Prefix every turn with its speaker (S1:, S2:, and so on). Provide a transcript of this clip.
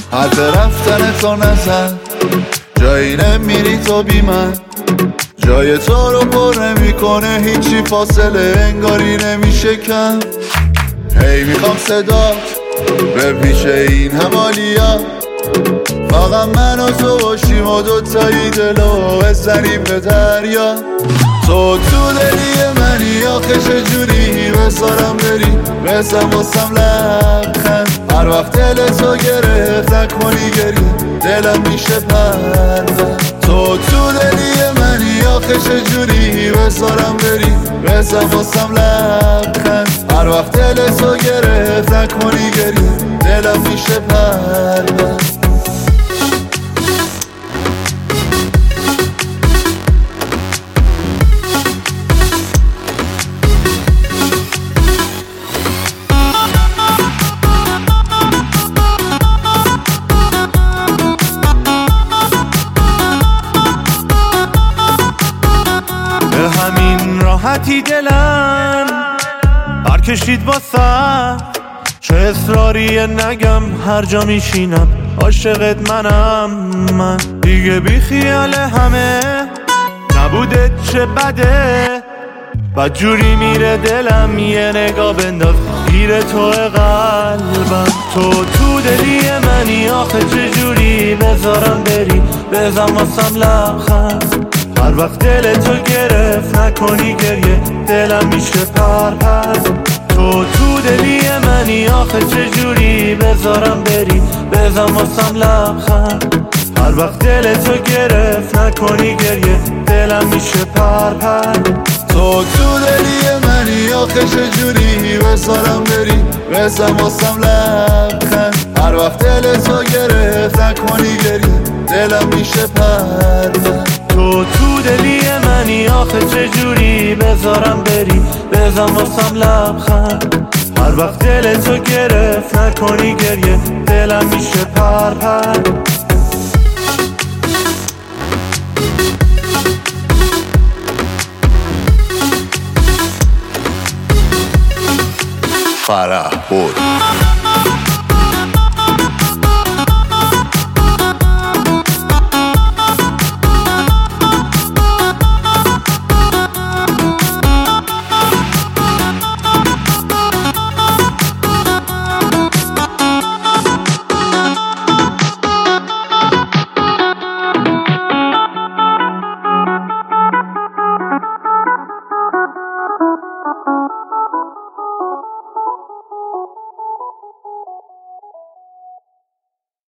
S1: حرف رفتن تو نزن، جایی نمیری تو بی من، جای تو رو پر نمیکنه هیچی، فاصله انگاری نمیشه کم. هی میخوام صدات بپیشه این همالیا، فقط من و تو باشیم و دوتایی دلو بزنیم به دریا. تو دلی منی آخه چجوری بذارم بری، بزن واسم لبخند، هر وقت دل تو گرفت نکنی گریه دلم میشه پرد. تو دلی منی آخه چجوری بذارم بری، بزن واسم لبخند، هر وقت دل تو گرفت نکنی گریه دلم میشه پرد.
S2: همین راحتی دلم هر کشید واسه، چه اصراریه نگم هر جا میشینم عاشقت منم. من دیگه بی خیال همه نبوده چه بده، بدجوری میره دلم یه نگاه بنداز گیر تو قلبم. تو دلی منی آخه چجوری بذارم بری، بزن واسم لبخند، هر وقت دل تو گرفت نکنی گریه دلم میشه پرپر. تو دلی منی آخه چجوری بذارم بری، بزن واسم لبخند، هر وقت دل تو گرفت نکنی گریه دلم میشه پرپر.
S1: تو دلی منی آخه چجوری بذارم بری، بزن واسم لبخند، هر وقت دل تو گرفت نکنی گریه دلم میشه پرد.
S2: تو دلی منی آخه چجوری بذارم بری، بزن واسم لبخند، هر وقت دل تو گرفت نکنی گریه دلم میشه پرپر.
S1: فرح بود.